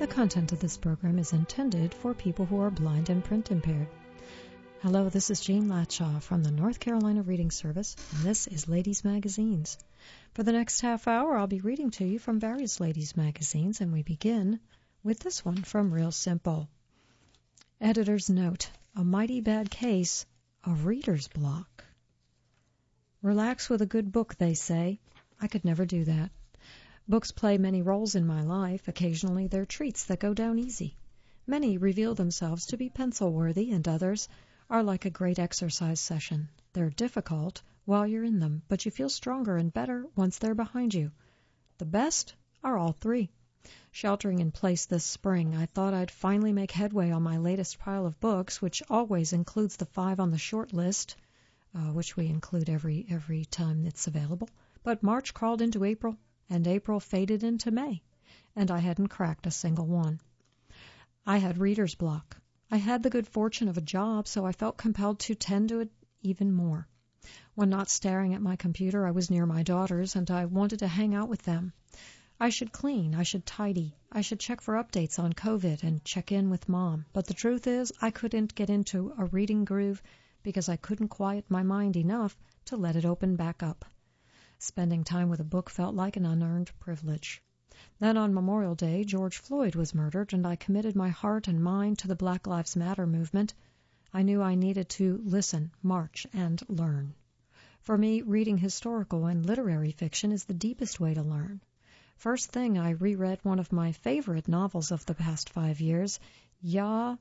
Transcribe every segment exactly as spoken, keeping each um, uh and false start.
The content of this program is intended for people who are blind and print impaired. Hello, this is Jean Latshaw from the North Carolina Reading Service, and this is Ladies Magazines. For the next half hour, I'll be reading to you from various ladies' magazines, and we begin with this one from Real Simple. Editor's note, a mighty bad case of reader's block. Relax with a good book, they say. I could never do that. Books play many roles in my life. Occasionally they're treats that go down easy. Many reveal themselves to be pencil-worthy, and others are like a great exercise session. They're difficult while you're in them, but you feel stronger and better once they're behind you. The best are all three. Sheltering in place this spring, I thought I'd finally make headway on my latest pile of books, which always includes the five on the short list, uh, which we include every every time it's available. But March crawled into April, and April faded into May, and I hadn't cracked a single one. I had reader's block. I had the good fortune of a job, so I felt compelled to tend to it even more. When not staring at my computer, I was near my daughters, and I wanted to hang out with them. I should clean, I should tidy, I should check for updates on COVID and check in with Mom. But the truth is, I couldn't get into a reading groove because I couldn't quiet my mind enough to let it open back up. Spending time with a book felt like an unearned privilege. Then on Memorial Day, George Floyd was murdered, and I committed my heart and mind to the Black Lives Matter movement. I knew I needed to listen, march, and learn. For me, reading historical and literary fiction is the deepest way to learn. First thing, I reread one of my favorite novels of the past five years, Yaa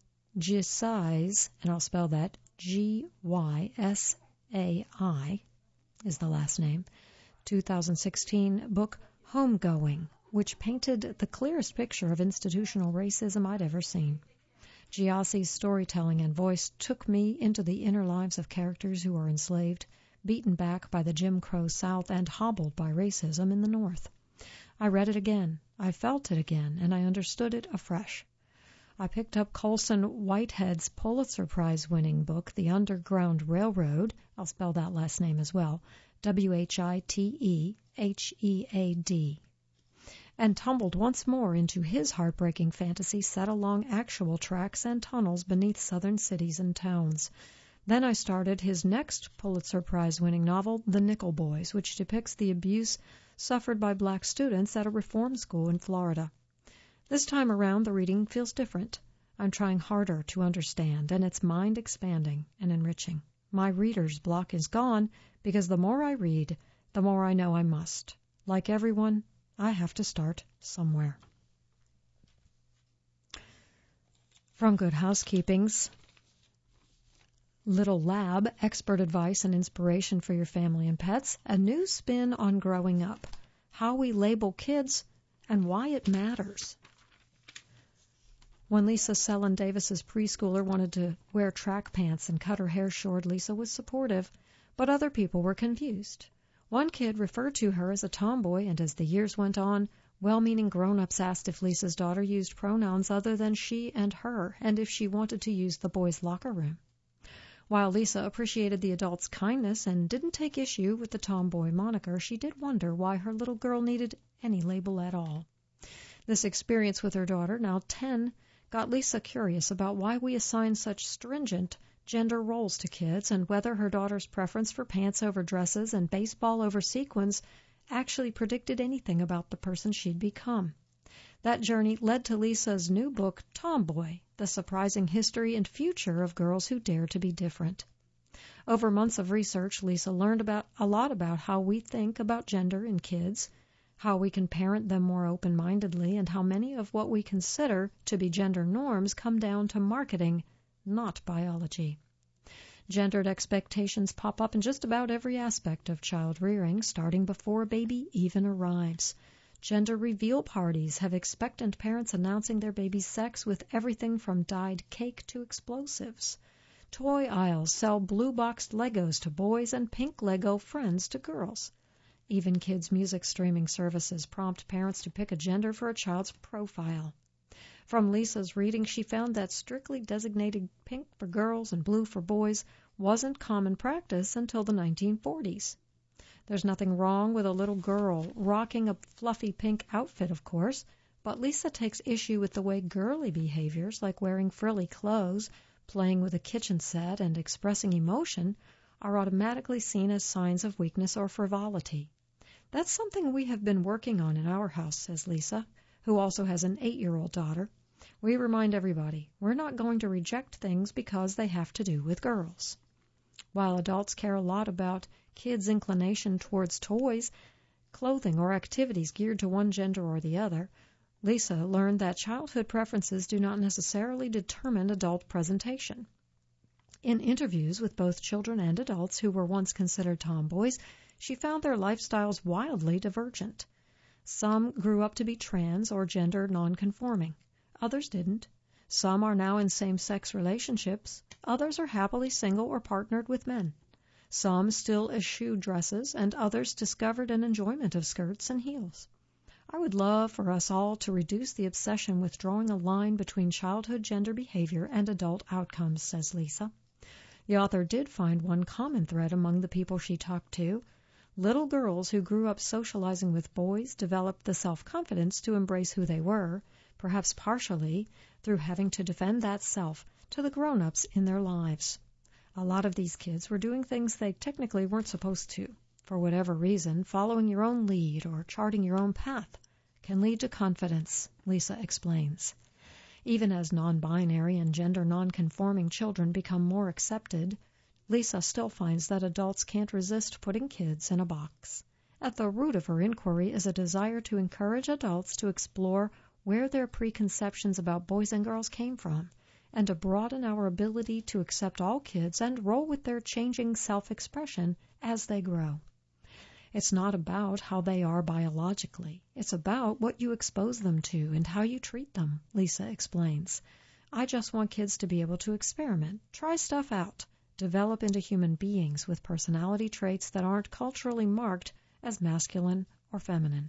Gysi's, and I'll spell that G Y S A I is the last name, two thousand sixteen book Homegoing, which painted the clearest picture of institutional racism I'd ever seen. Gysi's storytelling and voice took me into the inner lives of characters who are enslaved, beaten back by the Jim Crow South, and hobbled by racism in the North. I read it again, I felt it again, and I understood it afresh. I picked up Colson Whitehead's Pulitzer Prize-winning book, The Underground Railroad, I'll spell that last name as well, W H I T E H E A D, and tumbled once more into his heartbreaking fantasy set along actual tracks and tunnels beneath southern cities and towns. Then I started his next Pulitzer Prize-winning novel, The Nickel Boys, which depicts the abuse suffered by black students at a reform school in Florida. This time around, the reading feels different. I'm trying harder to understand, and it's mind-expanding and enriching. My reader's block is gone because the more I read, the more I know I must. Like everyone, I have to start somewhere. From Good Housekeeping's Little Lab, expert advice and inspiration for your family and pets, a new spin on growing up, how we label kids, and why it matters. When Lisa Sellen Davis's preschooler wanted to wear track pants and cut her hair short, Lisa was supportive, but other people were confused. One kid referred to her as a tomboy, and as the years went on, well-meaning grown-ups asked if Lisa's daughter used pronouns other than she and her, and if she wanted to use the boys' locker room. While Lisa appreciated the adult's kindness and didn't take issue with the tomboy moniker, she did wonder why her little girl needed any label at all. This experience with her daughter, now ten, got Lisa curious about why we assign such stringent gender roles to kids and whether her daughter's preference for pants over dresses and baseball over sequins actually predicted anything about the person she'd become. That journey led to Lisa's new book, Tomboy, The Surprising History and Future of Girls Who Dare to Be Different. Over months of research, Lisa learned about a lot about how we think about gender in kids, how we can parent them more open-mindedly, and how many of what we consider to be gender norms come down to marketing, not biology. Gendered expectations pop up in just about every aspect of child rearing, starting before a baby even arrives. Gender reveal parties have expectant parents announcing their baby's sex with everything from dyed cake to explosives. Toy aisles sell blue-boxed Legos to boys and pink Lego friends to girls. Even kids' music streaming services prompt parents to pick a gender for a child's profile. From Lisa's reading, she found that strictly designated pink for girls and blue for boys wasn't common practice until the nineteen forties. There's nothing wrong with a little girl rocking a fluffy pink outfit, of course, But Lisa takes issue with the way girly behaviors like wearing frilly clothes, playing with a kitchen set, and expressing emotion are automatically seen as signs of weakness or frivolity. That's something we have been working on in our house, says Lisa, who also has an eight-year-old daughter. We remind everybody we're not going to reject things because they have to do with girls. While adults care a lot about kids' inclination towards toys, clothing, or activities geared to one gender or the other, Lisa learned that childhood preferences do not necessarily determine adult presentation. In interviews with both children and adults who were once considered tomboys, she found their lifestyles wildly divergent. Some grew up to be trans or gender nonconforming. Others didn't. Some are now in same-sex relationships. Others are happily single or partnered with men. Some still eschew dresses, and others discovered an enjoyment of skirts and heels. I would love for us all to reduce the obsession with drawing a line between childhood gender behavior and adult outcomes, says Lisa. The author did find one common thread among the people she talked to. Little girls who grew up socializing with boys developed the self-confidence to embrace who they were, perhaps partially through having to defend that self to the grown-ups in their lives. A lot of these kids were doing things they technically weren't supposed to. For whatever reason, following your own lead or charting your own path can lead to confidence, Lisa explains. Even as non-binary and gender non-conforming children become more accepted, Lisa still finds that adults can't resist putting kids in a box. At the root of her inquiry is a desire to encourage adults to explore where their preconceptions about boys and girls came from, and to broaden our ability to accept all kids and roll with their changing self-expression as they grow. It's not about how they are biologically. It's about what you expose them to and how you treat them, Lisa explains. I just want kids to be able to experiment, try stuff out, develop into human beings with personality traits that aren't culturally marked as masculine or feminine.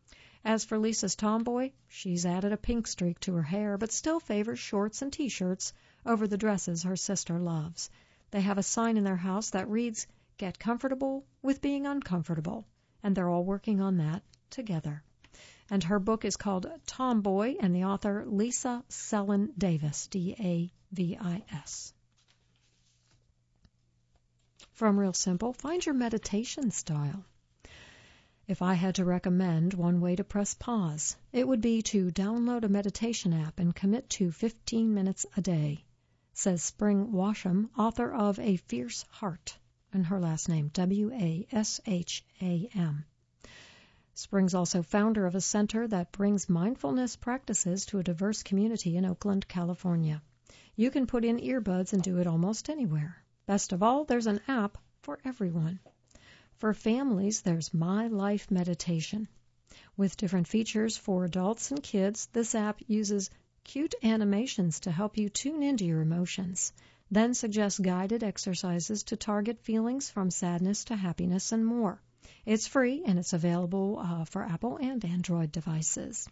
As for Lisa's tomboy, she's added a pink streak to her hair, but still favors shorts and t-shirts over the dresses her sister loves. They have a sign in their house that reads, "Get comfortable with being uncomfortable," and they're all working on that together. And her book is called Tomboy, and the author Lisa Sellen Davis, D A V I S. From Real Simple, find your meditation style. If I had to recommend one way to press pause, it would be to download a meditation app and commit to fifteen minutes a day, says Spring Washam, author of A Fierce Heart, and her last name, W A S H A M. Spring's also founder of a center that brings mindfulness practices to a diverse community in Oakland, California. You can put in earbuds and do it almost anywhere. Best of all, there's an app for everyone. For families, there's My Life Meditation. With different features for adults and kids, this app uses cute animations to help you tune into your emotions, then suggests guided exercises to target feelings from sadness to happiness and more. It's free, and it's available uh, for Apple and Android devices.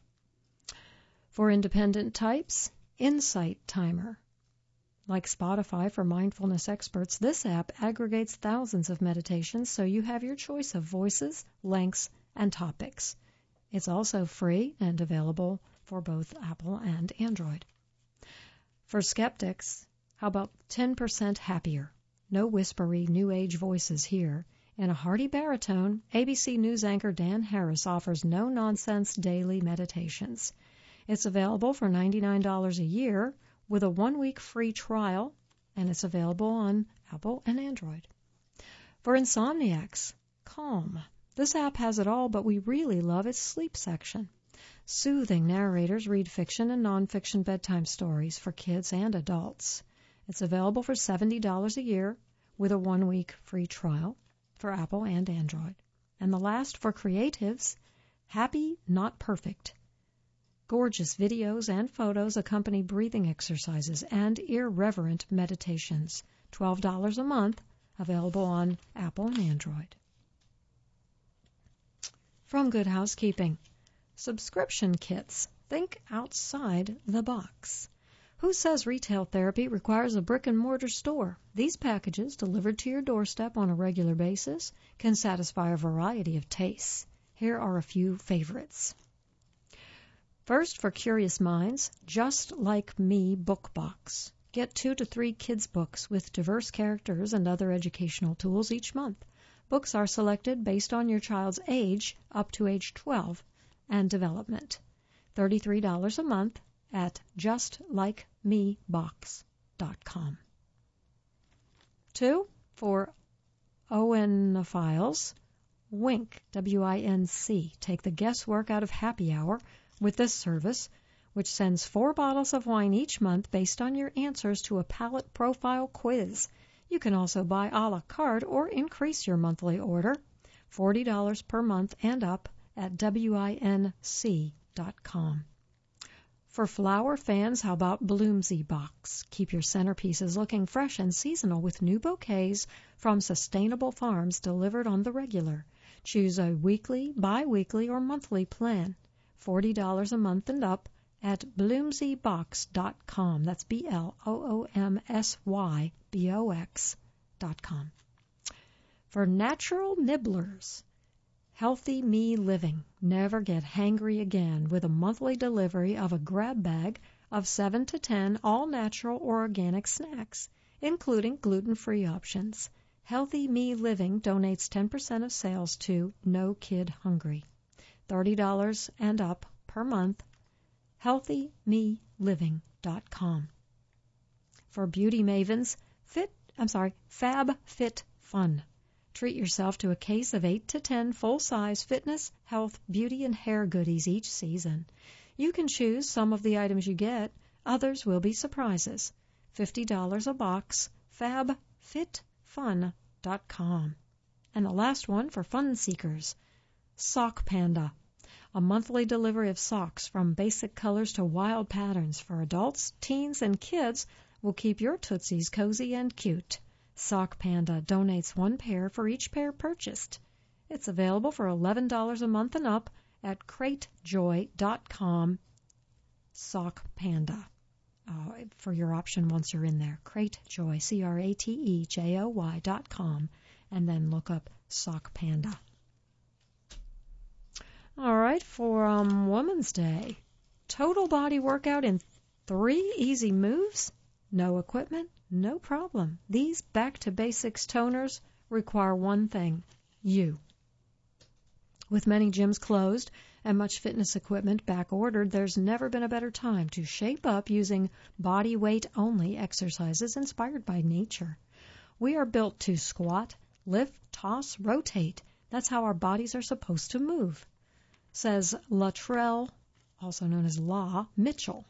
For independent types, Insight Timer. Like Spotify for mindfulness experts, this app aggregates thousands of meditations so you have your choice of voices, lengths, and topics. It's also free and available for both Apple and Android. For skeptics, how about ten percent Happier? No whispery New Age voices here. In a hearty baritone, A B C News anchor Dan Harris offers no-nonsense daily meditations. It's available for ninety-nine dollars a year, with a one-week free trial, and it's available on Apple and Android. For insomniacs, Calm. This app has it all, but we really love its sleep section. Soothing narrators read fiction and nonfiction bedtime stories for kids and adults. It's available for seventy dollars a year, with a one-week free trial for Apple and Android. And the last, for creatives, Happy Not Perfect. Gorgeous videos and photos accompany breathing exercises and irreverent meditations. twelve dollars a month, available on Apple and Android. From Good Housekeeping, subscription kits. Think outside the box. Who says retail therapy requires a brick-and-mortar store? These packages, delivered to your doorstep on a regular basis, can satisfy a variety of tastes. Here are a few favorites. First, for curious minds, Just Like Me Book Box. Get two to three kids' books with diverse characters and other educational tools each month. Books are selected based on your child's age up to age twelve and development. thirty-three dollars a month at just like me box dot com. Two, for oenophiles, Winc, W I N C. Take the guesswork out of happy hour with this service, which sends four bottles of wine each month based on your answers to a palate profile quiz. You can also buy a la carte or increase your monthly order, forty dollars per month and up at W I N C dot com. For flower fans, how about Bloomsy Box? Keep your centerpieces looking fresh and seasonal with new bouquets from sustainable farms delivered on the regular. Choose a weekly, bi-weekly, or monthly plan. forty dollars a month and up at bloomsy box dot com. That's B L O O M S Y B O X dot com. For natural nibblers, Healthy Me Living. Never get hangry again with a monthly delivery of a grab bag of seven to ten all-natural or organic snacks, including gluten-free options. Healthy Me Living donates ten percent of sales to No Kid Hungry. thirty dollars and up per month, healthy me living dot com. For beauty mavens, fit, I'm sorry, Fab Fit Fun. Treat yourself to a case of eight to ten full-size fitness, health, beauty, and hair goodies each season. You can choose some of the items you get. Others will be surprises. fifty dollars a box, fab fit fun dot com. And the last one for fun seekers, Sock Panda. A monthly delivery of socks from basic colors to wild patterns for adults, teens, and kids will keep your tootsies cozy and cute. Sock Panda donates one pair for each pair purchased. It's available for eleven dollars a month and up at crate joy dot com. Sock Panda. Uh, for your option once you're in there. Cratejoy, C R A T E J O Y dot com, and then look up Sock Panda. All right, for um, Women's Day, total body workout in three easy moves, no equipment, no problem. These back-to-basics toners require one thing, you. With many gyms closed and much fitness equipment back-ordered, there's never been a better time to shape up using body weight-only exercises inspired by nature. We are built to squat, lift, toss, rotate. That's how our bodies are supposed to move, says Latrell, also known as La Mitchell.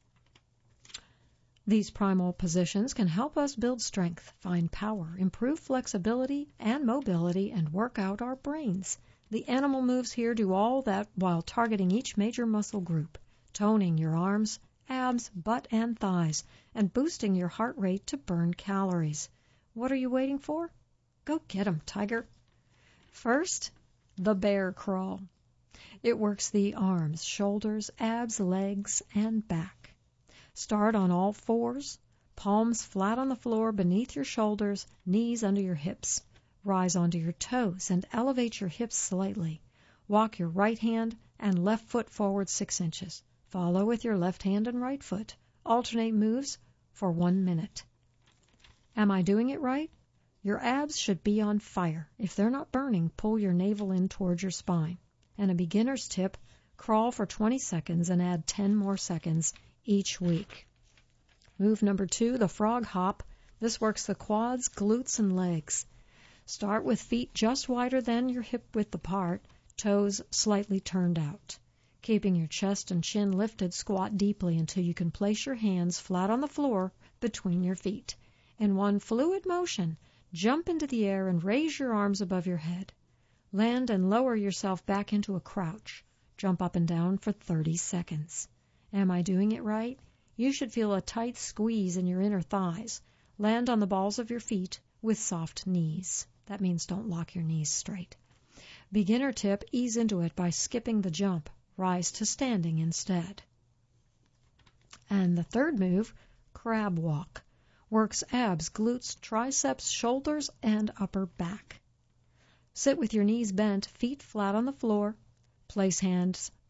These primal positions can help us build strength, find power, improve flexibility and mobility, and work out our brains. The animal moves here do all that while targeting each major muscle group, toning your arms, abs, butt, and thighs, and boosting your heart rate to burn calories. What are you waiting for? Go get 'em, tiger. First, the bear crawl. It works the arms, shoulders, abs, legs, and back. Start on all fours, palms flat on the floor beneath your shoulders, knees under your hips. Rise onto your toes and elevate your hips slightly. Walk your right hand and left foot forward six inches. Follow with your left hand and right foot. Alternate moves for one minute. Am I doing it right? Your abs should be on fire. If they're not burning, pull your navel in towards your spine. And a beginner's tip, crawl for twenty seconds and add ten more seconds each week. Move number two, the frog hop. This works the quads, glutes, and legs. Start with feet just wider than your hip width apart, toes slightly turned out. Keeping your chest and chin lifted, squat deeply until you can place your hands flat on the floor between your feet. In one fluid motion, jump into the air and raise your arms above your head. Land and lower yourself back into a crouch. Jump up and down for thirty seconds. Am I doing it right? You should feel a tight squeeze in your inner thighs. Land on the balls of your feet with soft knees. That means don't lock your knees straight. Beginner tip, ease into it by skipping the jump. Rise to standing instead. And the third move, crab walk. Works abs, glutes, triceps, shoulders, and upper back. Sit with your knees bent, feet flat on the floor. Place hands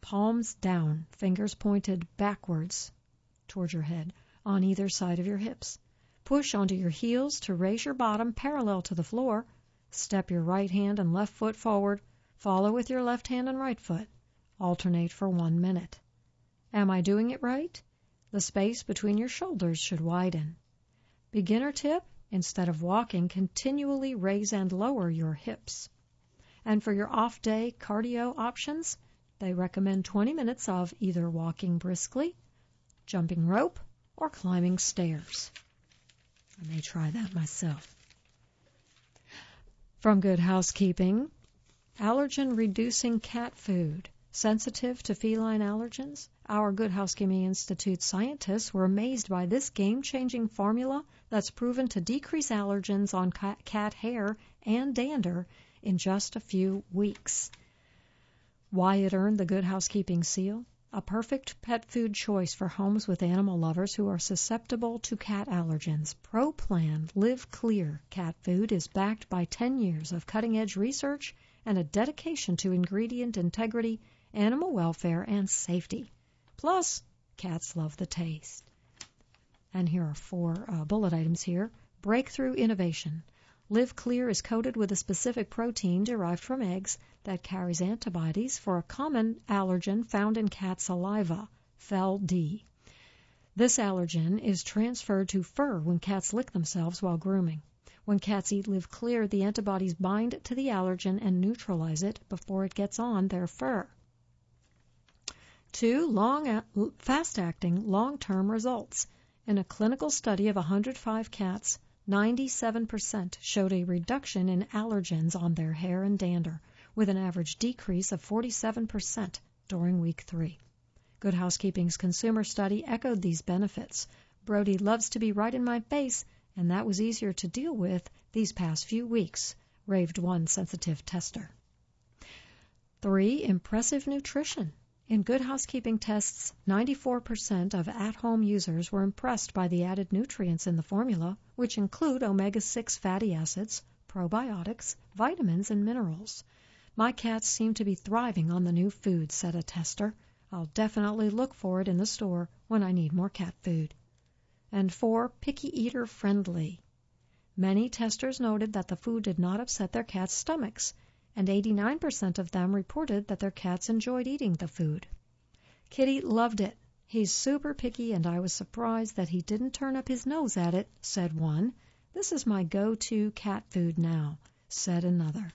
palms down, fingers pointed backwards towards your head on either side of your hips. Push onto your heels to raise your bottom parallel to the floor. Step your right hand and left foot forward. Follow with your left hand and right foot. Alternate for one minute. Am I doing it right? The space between your shoulders should widen. Beginner tip, instead of walking, continually raise and lower your hips. And for your off-day cardio options, they recommend twenty minutes of either walking briskly, jumping rope, or climbing stairs. I may try that myself. From Good Housekeeping, allergen-reducing cat food. Sensitive to feline allergens? Our Good Housekeeping Institute scientists were amazed by this game-changing formula that's proven to decrease allergens on cat hair and dander in just a few weeks. Why it earned the Good Housekeeping seal? A perfect pet food choice for homes with animal lovers who are susceptible to cat allergens. ProPlan Live Clear cat food is backed by ten years of cutting-edge research and a dedication to ingredient integrity, animal welfare, and safety. Plus, cats love the taste. And here are four uh, bullet items here. Breakthrough innovation. Live Clear is coated with a specific protein derived from eggs that carries antibodies for a common allergen found in cat saliva, F E L D. This allergen is transferred to fur when cats lick themselves while grooming. When cats eat Live Clear, the antibodies bind to the allergen and neutralize it before it gets on their fur. Two, long, fast-acting, long-term results. In a clinical study of one hundred five cats, ninety-seven percent showed a reduction in allergens on their hair and dander, with an average decrease of forty-seven percent during week three. Good Housekeeping's consumer study echoed these benefits. Brody loves to be right in my face, and that was easier to deal with these past few weeks, raved one sensitive tester. Three, impressive nutrition. In Good Housekeeping tests, ninety-four percent of at-home users were impressed by the added nutrients in the formula, which include omega six fatty acids, probiotics, vitamins, and minerals. My cats seem to be thriving on the new food, said a tester. I'll definitely look for it in the store when I need more cat food. And four, picky eater friendly. Many testers noted that the food did not upset their cats' stomachs, and eighty-nine percent of them reported that their cats enjoyed eating the food. Kitty loved it. He's super picky, and I was surprised that he didn't turn up his nose at it, said one. This is my go-to cat food now, said another.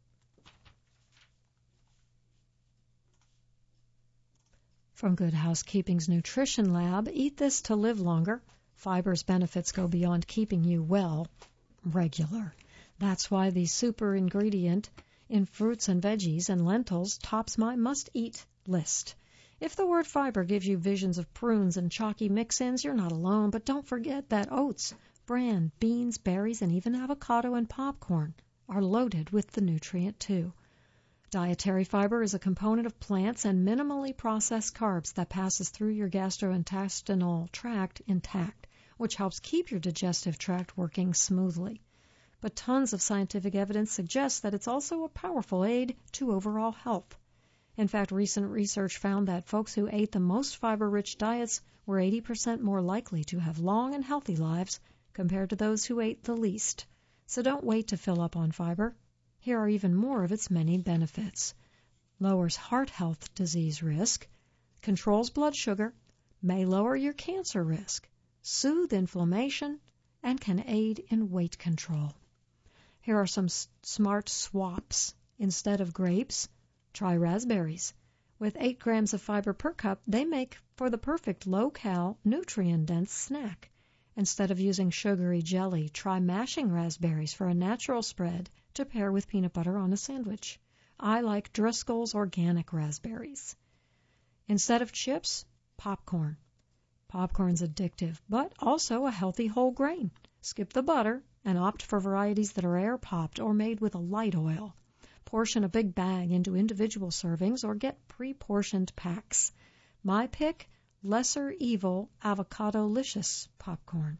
From Good Housekeeping's Nutrition Lab, eat this to live longer. Fiber's benefits go beyond keeping you well, regular. That's why the super ingredient in fruits and veggies and lentils tops my must-eat list. If the word fiber gives you visions of prunes and chalky mix-ins, you're not alone, but don't forget that oats, bran, beans, berries, and even avocado and popcorn are loaded with the nutrient too. Dietary fiber is a component of plants and minimally processed carbs that passes through your gastrointestinal tract intact, which helps keep your digestive tract working smoothly. But tons of scientific evidence suggests that it's also a powerful aid to overall health. In fact, recent research found that folks who ate the most fiber-rich diets were eighty percent more likely to have long and healthy lives compared to those who ate the least. So don't wait to fill up on fiber. Here are even more of its many benefits. Lowers heart health disease risk, controls blood sugar, may lower your cancer risk, soothe inflammation, and can aid in weight control. Here are some s- smart swaps. Instead of grapes, try raspberries. With eight grams of fiber per cup, they make for the perfect low-cal, nutrient-dense snack. Instead of using sugary jelly, try mashing raspberries for a natural spread to pair with peanut butter on a sandwich. I like Driscoll's organic raspberries. Instead of chips, popcorn. Popcorn's addictive, but also a healthy whole grain. Skip the butter and opt for varieties that are air-popped or made with a light oil. Portion a big bag into individual servings or get pre-portioned packs. My pick, Lesser Evil Avocado-licious popcorn.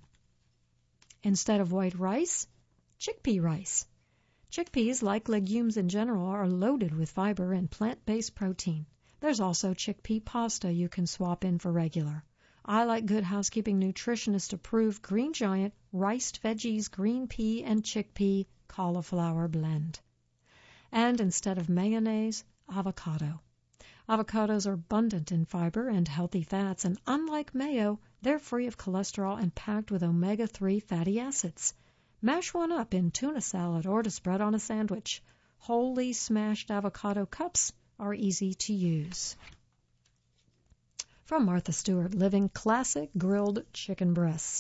Instead of white rice, chickpea rice. Chickpeas, like legumes in general, are loaded with fiber and plant-based protein. There's also chickpea pasta you can swap in for regular. I like Good Housekeeping nutritionist approved Green Giant Riced Veggies Green Pea and Chickpea Cauliflower Blend. And instead of mayonnaise, avocado. Avocados are abundant in fiber and healthy fats, and unlike mayo, they're free of cholesterol and packed with omega three fatty acids. Mash one up in tuna salad or to spread on a sandwich. Wholly smashed avocado cups are easy to use. From Martha Stewart, Living Classic Grilled Chicken Breasts.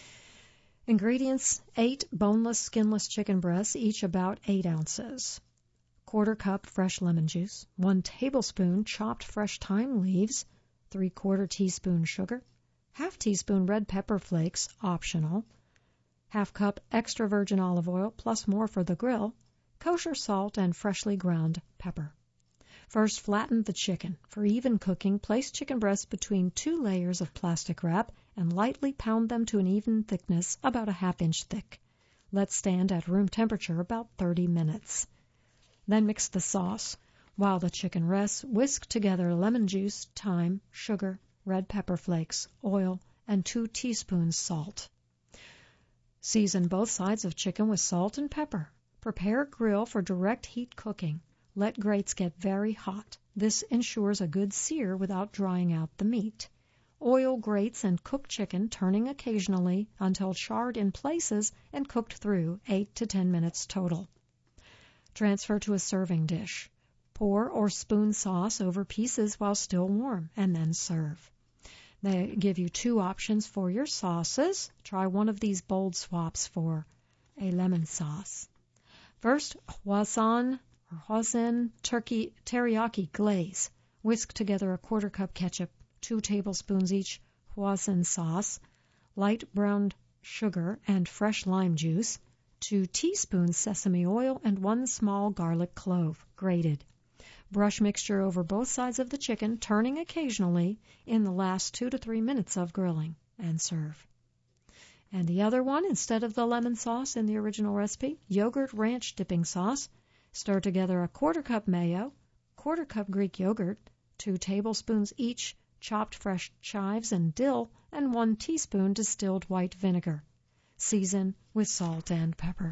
Ingredients: eight boneless, skinless chicken breasts, each about eight ounces. Quarter cup fresh lemon juice. One tablespoon chopped fresh thyme leaves. Three quarter teaspoon sugar. Half teaspoon red pepper flakes, optional. Half cup extra virgin olive oil, plus more for the grill. Kosher salt and freshly ground pepper. First, flatten the chicken. For even cooking, place chicken breasts between two layers of plastic wrap and lightly pound them to an even thickness, about a half inch thick. Let stand at room temperature about thirty minutes. Then mix the sauce. While the chicken rests, whisk together lemon juice, thyme, sugar, red pepper flakes, oil, and two teaspoons salt. Season both sides of chicken with salt and pepper. Prepare grill for direct heat cooking. Let grates get very hot. This ensures a good sear without drying out the meat. Oil grates and cook chicken, turning occasionally until charred in places and cooked through eight to ten minutes total. Transfer to a serving dish. Pour or spoon sauce over pieces while still warm, and then serve. They give you two options for your sauces. Try one of these bold swaps for a lemon sauce. First, Hoisin or Hoisin turkey teriyaki glaze. Whisk together a quarter cup ketchup, two tablespoons each Hoisin sauce, light browned sugar and fresh lime juice, two teaspoons sesame oil, and one small garlic clove, grated. Brush mixture over both sides of the chicken, turning occasionally in the last two to three minutes of grilling, and serve. And the other one, instead of the lemon sauce in the original recipe, yogurt ranch dipping sauce. Stir together a quarter cup mayo, quarter cup Greek yogurt, two tablespoons each chopped fresh chives and dill, and one teaspoon distilled white vinegar. Season with salt and pepper.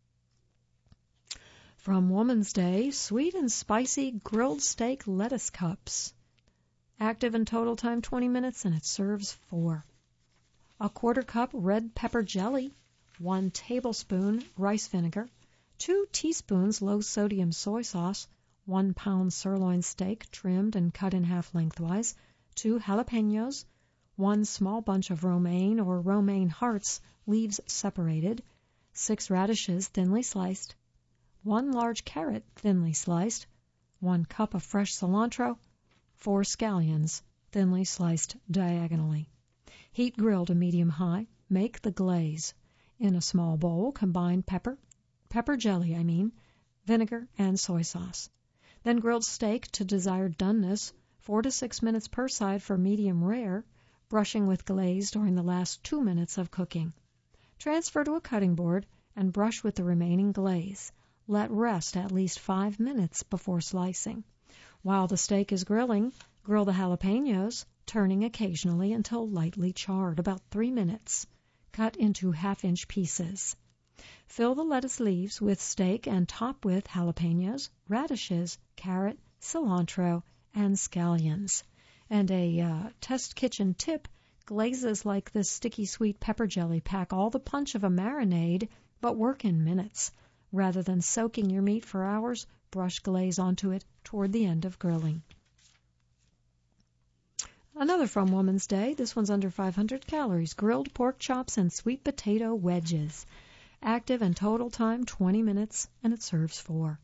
From Woman's Day, sweet and spicy grilled steak lettuce cups. Active and total time twenty minutes, and it serves four. A quarter cup red pepper jelly, one tablespoon rice vinegar, two teaspoons low-sodium soy sauce, one pound sirloin steak trimmed and cut in half lengthwise, two jalapenos, one small bunch of romaine or romaine hearts, leaves separated, six radishes thinly sliced, one large carrot thinly sliced, one cup of fresh cilantro, four scallions thinly sliced diagonally. Heat grill to medium-high. Make the glaze. In a small bowl, combine pepper, pepper jelly, I mean, vinegar, and soy sauce. Then grilled steak to desired doneness, four to six minutes per side for medium rare, brushing with glaze during the last two minutes of cooking. Transfer to a cutting board and brush with the remaining glaze. Let rest at least five minutes before slicing. While the steak is grilling, grill the jalapenos, turning occasionally until lightly charred, about three minutes. Cut into half-inch pieces. Fill the lettuce leaves with steak and top with jalapenos, radishes, carrot, cilantro, and scallions. And a uh, test kitchen tip, glazes like this sticky sweet pepper jelly pack all the punch of a marinade, but work in minutes. Rather than soaking your meat for hours, brush glaze onto it toward the end of grilling. Another from Woman's Day. This one's under five hundred calories. Grilled pork chops and sweet potato wedges. Active and total time twenty minutes, and it serves four.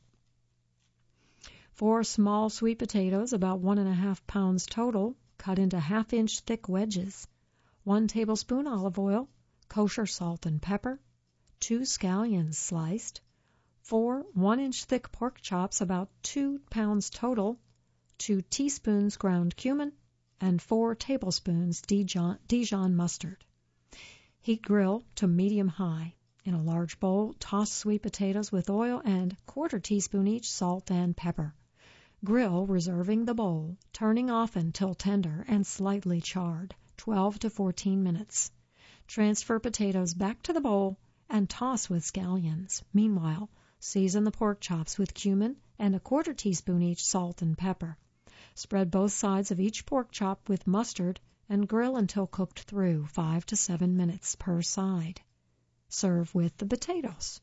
Four small sweet potatoes, about one and a half pounds total, cut into half-inch thick wedges. One tablespoon olive oil, kosher salt and pepper, two scallions sliced, four one-inch thick pork chops, about two pounds total, two teaspoons ground cumin, and four tablespoons Dijon, Dijon mustard. Heat grill to medium-high. In a large bowl, toss sweet potatoes with oil and quarter teaspoon each salt and pepper. Grill, reserving the bowl, turning often till tender and slightly charred, twelve to fourteen minutes. Transfer potatoes back to the bowl and toss with scallions. Meanwhile, season the pork chops with cumin and a quarter teaspoon each salt and pepper. Spread both sides of each pork chop with mustard and grill until cooked through, five to seven minutes per side. Serve with the potatoes.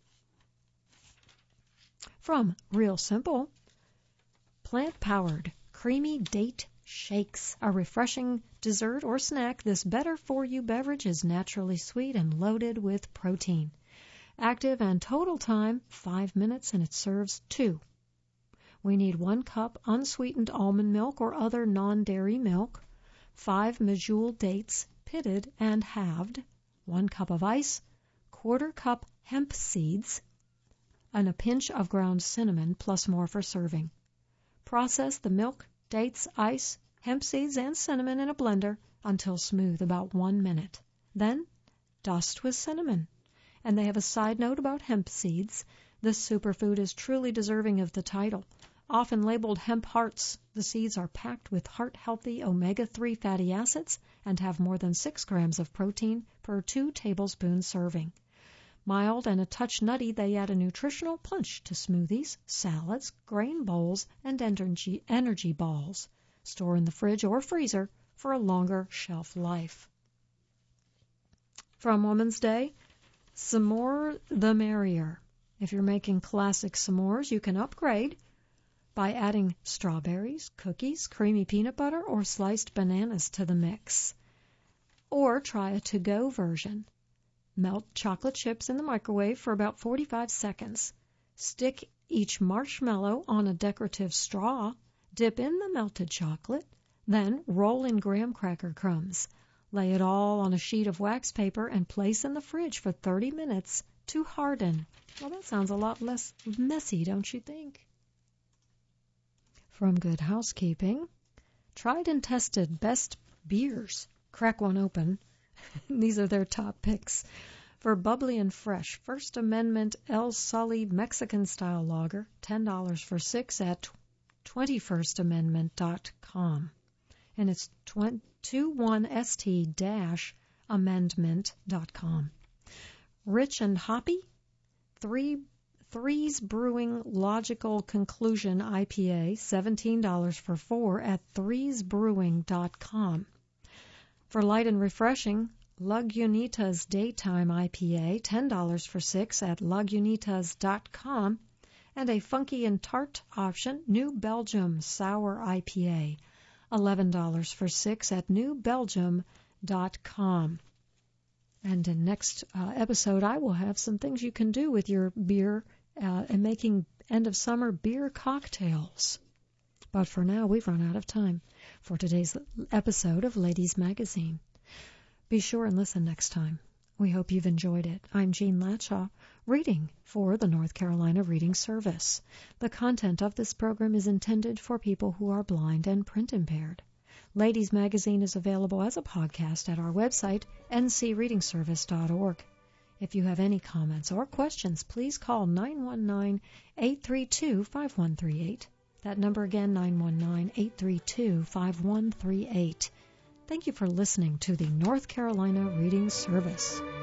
From Real Simple, plant-powered creamy date shakes, a refreshing dessert or snack. This better-for-you beverage is naturally sweet and loaded with protein. Active and total time, five minutes, and it serves two. We need one cup unsweetened almond milk or other non-dairy milk, five medjool dates, pitted and halved, one cup of ice, quarter cup hemp seeds, and a pinch of ground cinnamon, plus more for serving. Process the milk, dates, ice, hemp seeds, and cinnamon in a blender until smooth, about one minute. Then dust with cinnamon. And they have a side note about hemp seeds. This superfood is truly deserving of the title. Often labeled hemp hearts, the seeds are packed with heart-healthy omega three fatty acids and have more than six grams of protein per two tablespoon serving. Mild and a touch nutty, they add a nutritional punch to smoothies, salads, grain bowls, and energy, energy balls. Store in the fridge or freezer for a longer shelf life. From Woman's Day, some more the merrier. If you're making classic s'mores, you can upgrade by adding strawberries, cookies, creamy peanut butter, or sliced bananas to the mix. Or try a to-go version. Melt chocolate chips in the microwave for about forty-five seconds. Stick each marshmallow on a decorative straw. Dip in the melted chocolate. Then roll in graham cracker crumbs. Lay it all on a sheet of wax paper and place in the fridge for thirty minutes to harden. Well, that sounds a lot less messy, don't you think? From Good Housekeeping, tried and tested best beers. Crack one open. These are their top picks. For bubbly and fresh, First Amendment El Sully Mexican-style lager, ten dollars for six at twenty-first amendment dot com. And it's twenty-one S T amendment dot com. Rich and hoppy, three Threes Brewing Logical Conclusion I P A, seventeen dollars for four at threes brewing dot com. For light and refreshing, Lagunitas Daytime I P A, ten dollars for six at lagunitas dot com. And a funky and tart option, New Belgium Sour I P A, eleven dollars for six at new belgium dot com. And in next uh, episode, I will have some things you can do with your beer uh, and making end-of-summer beer cocktails. But for now, we've run out of time for today's episode of Ladies Magazine. Be sure and listen next time. We hope you've enjoyed it. I'm Jean Latshaw, reading for the North Carolina Reading Service. The content of this program is intended for people who are blind and print impaired. Ladies Magazine is available as a podcast at our website, n c reading service dot org. If you have any comments or questions, please call nine one nine, eight three two, five one three eight. That number again, nine one nine, eight three two, five one three eight. Thank you for listening to the North Carolina Reading Service.